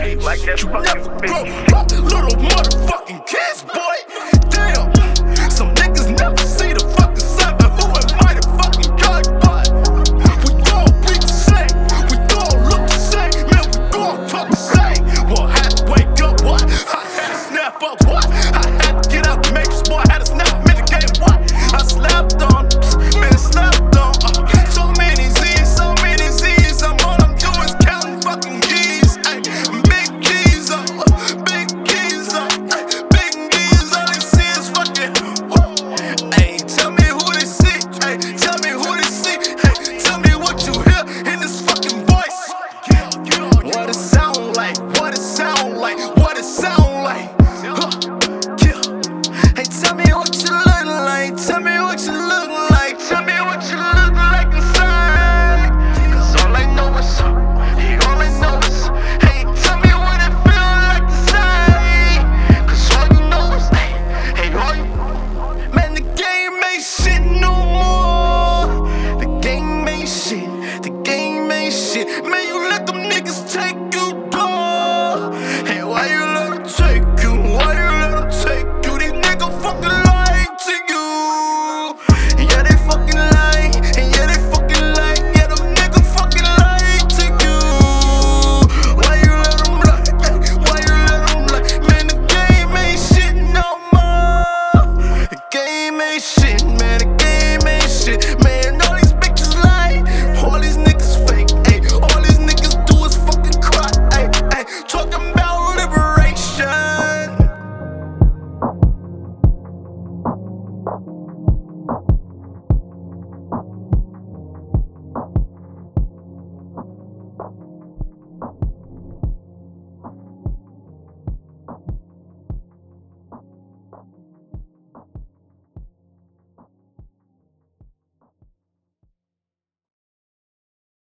like that You fucking never bitch. grow up, little motherfucking kids, boy. Damn, some niggas never see the fucking sun, but who am I to fucking judge? But we gon' be the same, we gon' look the same, man, we gon' talk the same. Well, I had to wake up, what? I had to snap up, what? I had to get out the matrix, boy, I had to snap, mitigate, what? I slapped on, man, slapped